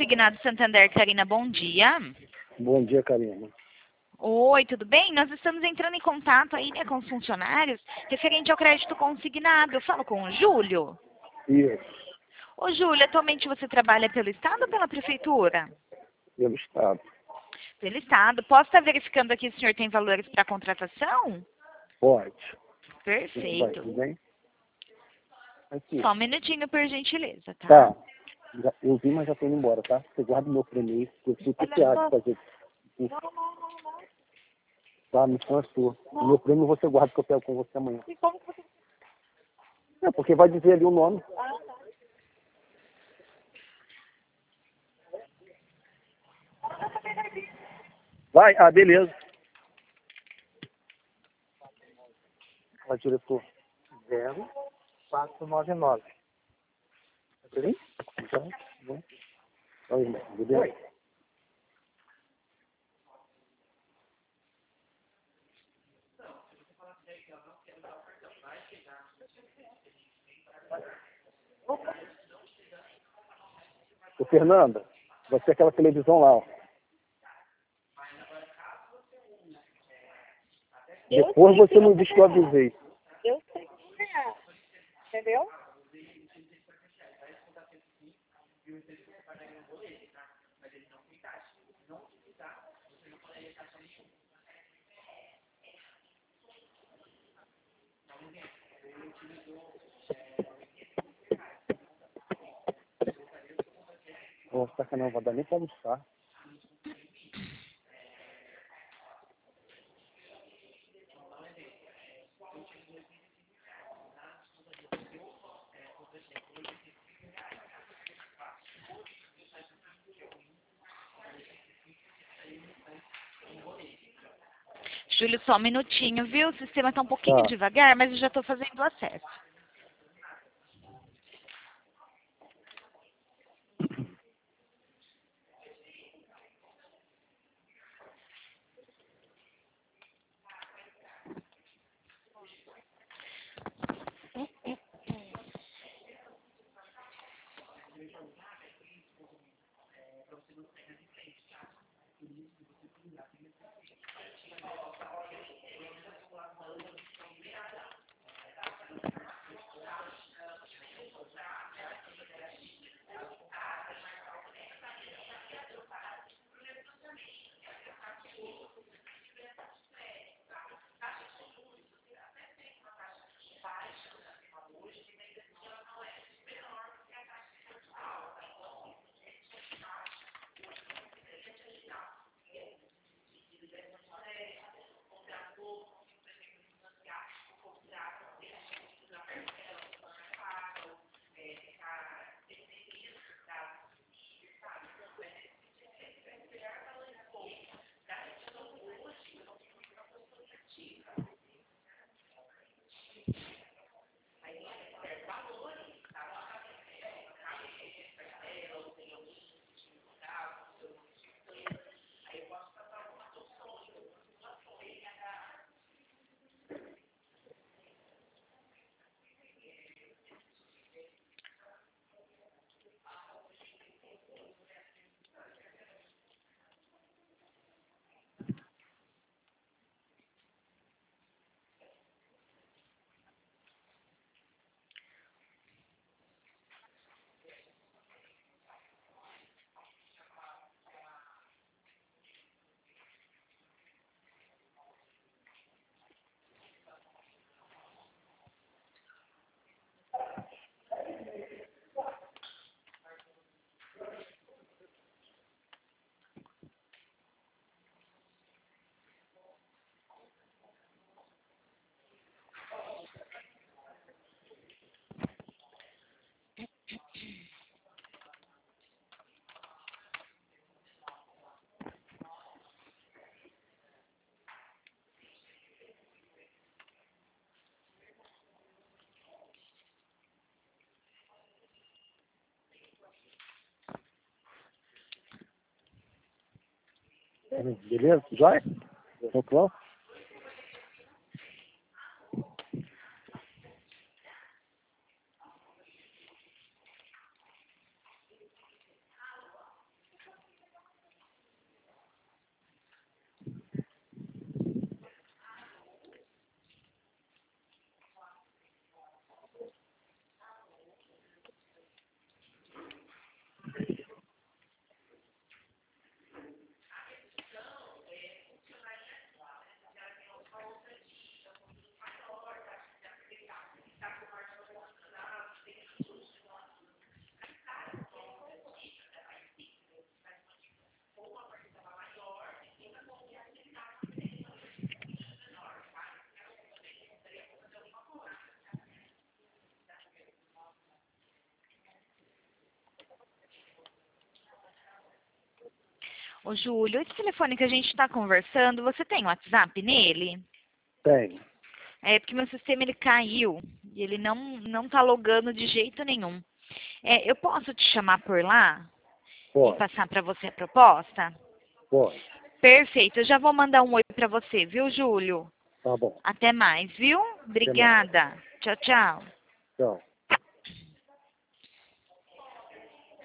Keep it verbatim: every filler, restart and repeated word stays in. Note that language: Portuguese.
Consignado Santander, Karina, bom dia. Bom dia, Karina. Oi, tudo bem? Nós estamos entrando em contato aí, né, com os funcionários referente ao crédito consignado. Eu falo com o Júlio. Isso, Ô, Júlio, atualmente você trabalha pelo Estado ou pela Prefeitura? pelo Estado. Pelo Estado. Posso estar verificando aqui se o senhor tem valores para contratação? Pode. Vai, Perfeito. tudo bem? Aqui. Só um minutinho, por gentileza, tá? Tá. Já- Eu vi, mas já tô indo embora, tá? Você guarda o meu prêmio. Eu fui pro teatro fazer. Tá, a missão é sua. O meu prêmio você guarda que eu pego com você amanhã. É, porque vai dizer ali o nome. Vai, ah, beleza. Vai, diretor. Zero, quatro, nove, nove. Tá bem? Então, bom. Oi, irmão. Beleza? Ô, Fernanda, vai ser aquela televisão lá, ó. Eu Depois sei você que não eu diz que eu avisei. Eu sei que é. Entendeu? Nossa, sacanagem, não vai dar nem pra almoçar. Júlio, só um minutinho, viu? O sistema está um pouquinho Tá. devagar, mas eu já estou fazendo o acesso. Beleza? Joia? Tranquilo? Ô, Júlio, esse telefone que a gente está conversando, você tem WhatsApp nele? Tenho. É porque meu sistema ele caiu e ele não não tá logando de jeito nenhum. É, eu posso te chamar por lá e Pode, passar para você a proposta? pode. Perfeito, eu já vou mandar um oi para você, viu, Júlio? Tá bom. Até mais, viu? Até mais. Obrigada. Tchau, tchau. Tchau.